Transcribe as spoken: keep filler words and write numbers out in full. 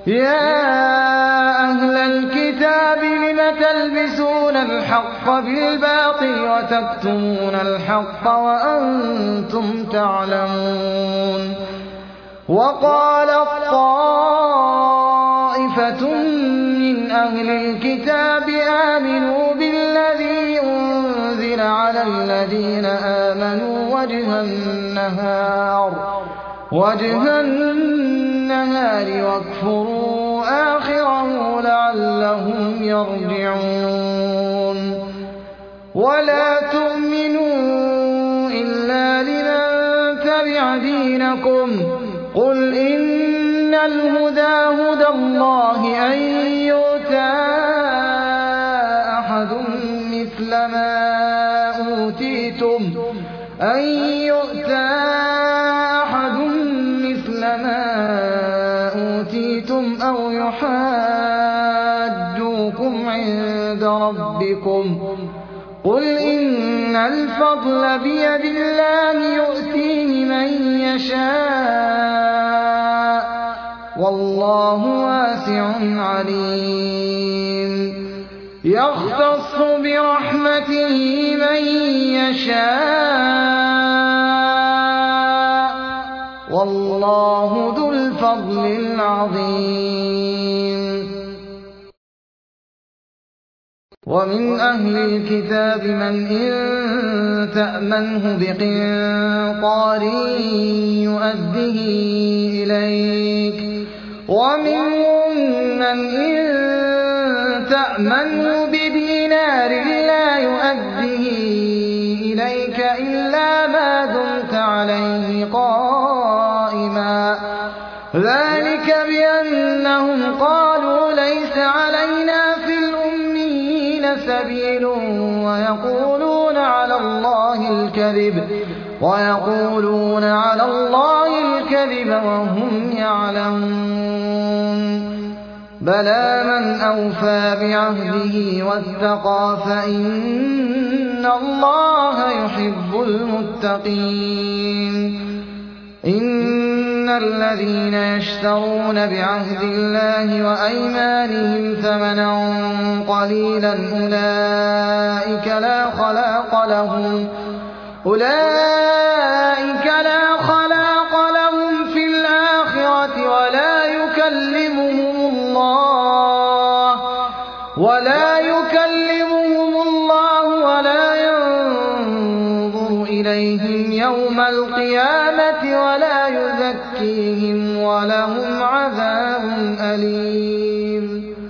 يَا أَهْلَ الْكِتَابِ لِمَ تَلْبِسُونَ الْحَقَّ بِالْبَاطِلِ وَتَكْتُمُونَ الْحَقَّ وَأَنتُمْ تَعْلَمُونَ وَقَالَت طَّائِفَةٌ مِّنْ أَهْلِ الْكِتَابِ آمِنُوا بِالَّذِي أُنزِلَ عَلَى الَّذِينَ آمَنُوا وَجْهَ النَّهَارِ وَجْهَ النَّهَارِ وَاكْفُرُوا آخِرَهُ لَعَلَّهُمْ يَرْجِعُونَ وَلَا تُؤْمِنُوا إِلَّا لِمَن تَبِعَ دِينَكُمْ قُلْ إِنَّ الْهُدَىٰ هُدَى اللَّهِ أَن يُؤْتَىٰ أَحَدٌ مِّثْلَ مَا أُوتِيتُمْ أَن يُؤْتَىٰ أَحَدٌ مِّثْلَ مَا أُوتِيتُمْ أَوْ يُحَاجُّوكُمْ عِندَ رَبِّكُمْ قُلْ إِنَّ الْفَضْلَ بِيَدِ اللَّهِ يُؤْتِيهِ مَن يَشَاءُ وَاللَّهُ وَاسِعٌ عَلِيمٌ يَخْتَصُّ بِرَحْمَتِهِ مَن يَشَاءُ وَاللَّهُ ذُو الْفَضْلِ الْعَظِيمِ وَمِنْ أَهْلِ الْكِتَابِ مَنْ إِن تَأْمَنْهُ بِقِنطَارٍ يُؤَدِّهِ إِلَيْكَ وَمِنْهُم مَّنْ إِن تَأْمَنْهُ بِدِينَارٍ لَّا يُؤَدِّهِ إِلَيْكَ إِلَّا مَا دُمْتَ عَلَيْهِ قَائِمًا ذَلِكَ بِأَنَّهُمْ قَالُوا لَيْسَ عَلَيْنَا فِي الْأُمِّيِّينَ سَبِيلٌ وَيَقُولُونَ عَلَى اللَّهِ الْكَذِبَ وَيَقُولُونَ عَلَى اللَّهِ الْكَذِبَ وَهُمْ يَعْلَمُونَ بَلَىٰ مَنْ أَوْفَىٰ بِعَهْدِهِ وَاتَّقَىٰ فَإِنَّ اللَّهَ يُحِبُّ الْمُتَّقِينَ إِنَّ الَّذِينَ يَشْتَرُونَ بِعَهْدِ اللَّهِ وَأَيْمَانِهِمْ ثَمَنًا قَلِيلًا أُولَٰئِكَ لَا خَلَاقَ لَهُمْ أُولَٰئِكَ لا خلاق لهم في الآخرة ولا يكلمهم الله ولا يكلمهم الله ولا ينظر إليهم يوم القيامة ولا يزكيهم ولهم عذاب أليم